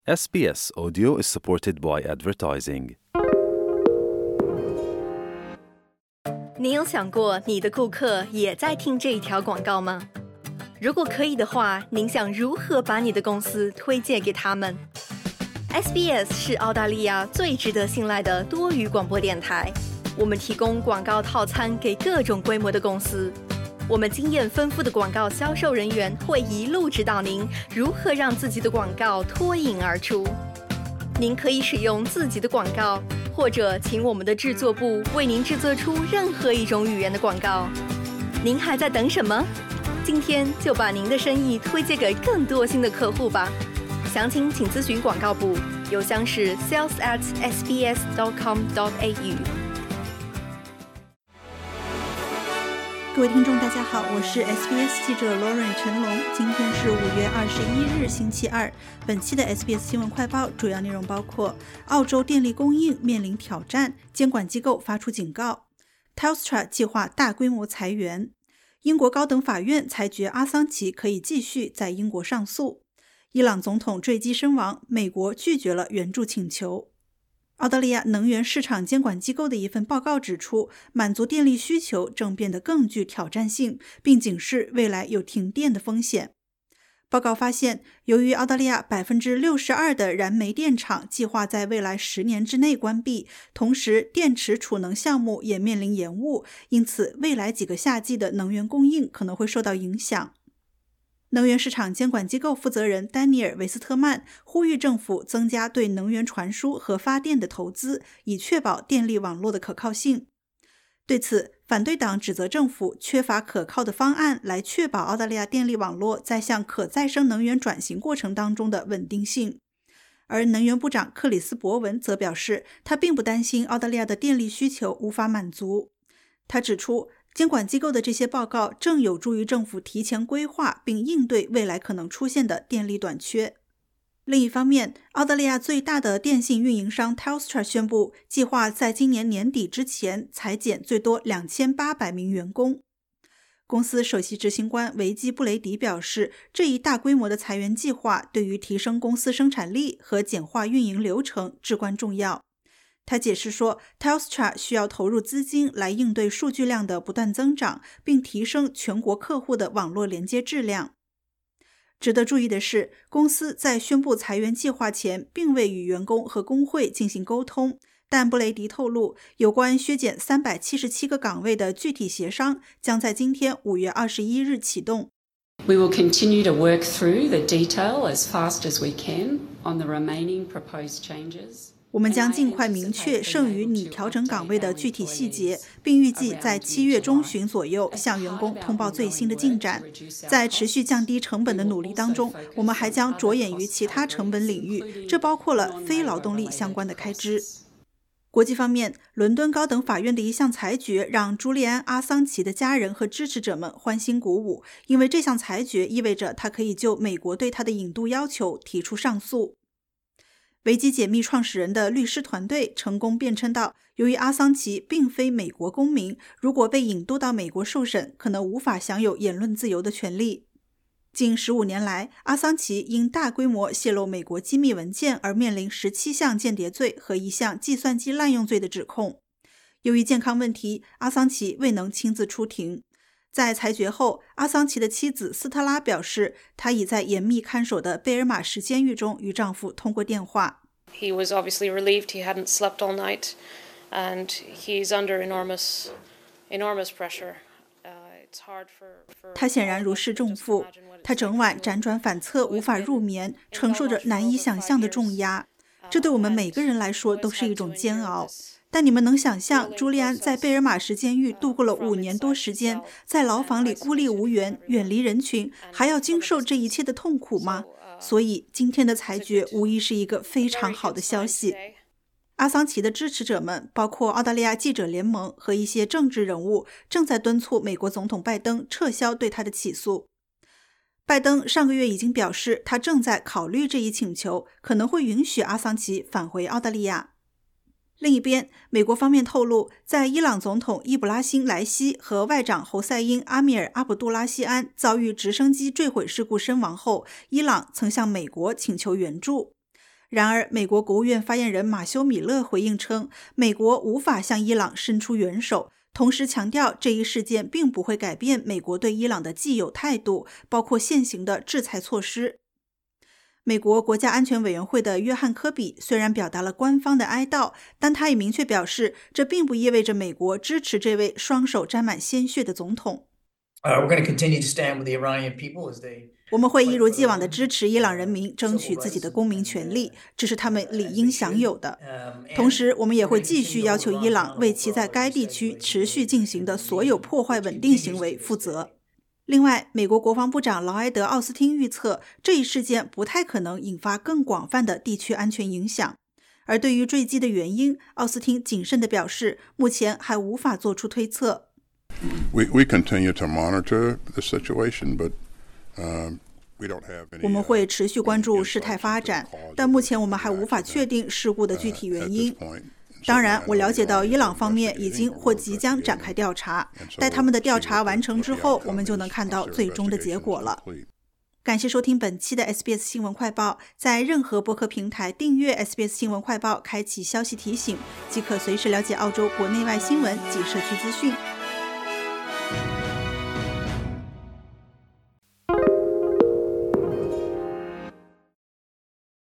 SBS Audio is supported by advertising. 你有想过你的顾客也在听这一条广告吗？如果可以的话，您想如何把你的公司推荐给他们？ SBS 是澳大利亚最值得信赖的多语广播电台，我们提供广告套餐给各种规模的公司。我们经验丰富的广告销售人员会一路指导您如何让自己的广告脱颖而出。您可以使用自己的广告，或者请我们的制作部为您制作出任何一种语言的广告。您还在等什么？今天就把您的生意推荐给更多新的客户吧。详情请咨询广告部，邮箱是 sales@sbs.com.au。 各位听众大家好，我是 SBS 记者 Lauren 陈龙。今天是5月21日星期二。本期的 SBS 新闻快报主要内容包括：澳洲电力供应面临挑战，监管机构发出警告； Telstra 计划大规模裁员；英国高等法院裁决阿桑奇可以继续在英国上诉；伊朗总统坠机身亡，美国拒绝了援助请求。澳大利亚能源市场监管机构的一份报告指出，满足电力需求正变得更具挑战性，并警示未来有停电的风险。报告发现，由于澳大利亚 62% 的燃煤电厂计划在未来10年之内关闭，同时电池储能项目也面临延误，因此未来几个夏季的能源供应可能会受到影响。能源市场监管机构负责人丹尼尔·维斯特曼呼吁政府增加对能源传输和发电的投资，以确保电力网络的可靠性。对此，反对党指责政府缺乏可靠的方案来确保澳大利亚电力网络在向可再生能源转型过程当中的稳定性。而能源部长克里斯·伯文则表示，他并不担心澳大利亚的电力需求无法满足。他指出，监管机构的这些报告正有助于政府提前规划并应对未来可能出现的电力短缺。另一方面，澳大利亚最大的电信运营商 Telstra 宣布，计划在今年年底之前裁减最多2800名员工。公司首席执行官维基·布雷迪表示，这一大规模的裁员计划对于提升公司生产力和简化运营流程至关重要。他解释说， Telstra 需要投入资金来应对数据量的不断增长，并提升全国客户的网络连接质量。值得注意的是，公司在宣布裁员计划前并未与员工和工会进行沟通，但布雷迪透露，有关削减377个岗位的具体协商将在今天5月21日启动。 We will continue to work through the detail as fast as we can on the remaining proposed changes. 我们将尽快明确剩余拟调整岗位的具体细节，并预计在7月中旬左右向员工通报最新的进展。在持续降低成本的努力当中，我们还将着眼于其他成本领域，这包括了非劳动力相关的开支。国际方面，伦敦高等法院的一项裁决让朱利安·阿桑奇的家人和支持者们欢欣鼓舞，因为这项裁决意味着他可以就美国对他的引渡要求提出上诉。维基解密创始人的律师团队成功辩称道，由于阿桑奇并非美国公民，如果被引渡到美国受审，可能无法享有言论自由的权利。近15年来，阿桑奇因大规模泄露美国机密文件而面临17项间谍罪和1项计算机滥用罪的指控。由于健康问题，阿桑奇未能亲自出庭。在裁决后，阿桑奇的妻子斯特拉表示，她已在严密看守的贝尔马什监狱中与丈夫通过电话。 He was obviously relieved he hadn't slept all night, and he's under enormous pressure. It's hard for 他显然如释重负，他整晚辗转反侧，无法入眠，承受着难以想象的重压。这对我们每个人来说都是一种煎熬。但你们能想象朱利安在贝尔马什监狱度过了5年多时间，在牢房里孤立无援，远离人群，还要经受这一切的痛苦吗？所以今天的裁决无疑是一个非常好的消息。阿桑奇的支持者们，包括澳大利亚记者联盟和一些政治人物，正在敦促美国总统拜登撤销对他的起诉。拜登上个月已经表示，他正在考虑这一请求，可能会允许阿桑奇返回澳大利亚。另一边，美国方面透露，在伊朗总统伊卜拉欣·莱西和外长侯赛因·阿米尔·阿卜杜拉希安遭遇直升机坠毁事故身亡后，伊朗曾向美国请求援助。 然而，美国国务院发言人马修·米勒回应称，美国无法向伊朗伸出援手，同时强调这一事件并不会改变美国对伊朗的既有态度，包括现行的制裁措施。美国国家安全委员会的约翰·科比虽然表达了官方的哀悼，但他也明确表示，这并不意味着美国支持这位双手沾满鲜血的总统。我们会一如既往地支持伊朗人民争取自己的公民权利，这是他们理应享有的。同时，我们也会继续要求伊朗为其在该地区持续进行的所有破坏稳定行为负责。另外，美国国防部长劳埃德·奥斯汀预测，这一事件不太可能引发更广泛的地区安全影响。而对于坠机的原因，奥斯汀谨慎地表示，目前还无法做出推测。 We continue to monitor the situation, but 我们会持续关注事态发展，但目前我们还无法确定事故的具体原因。当然，我了解到伊朗方面已经或即将展开调查，待他们的调查完成之后，我们就能看到最终的结果了。感谢收听本期的 SBS 新闻快报，在任何播客平台订阅 SBS 新闻快报，开启消息提醒，即可随时了解澳洲国内外新闻及社区资讯。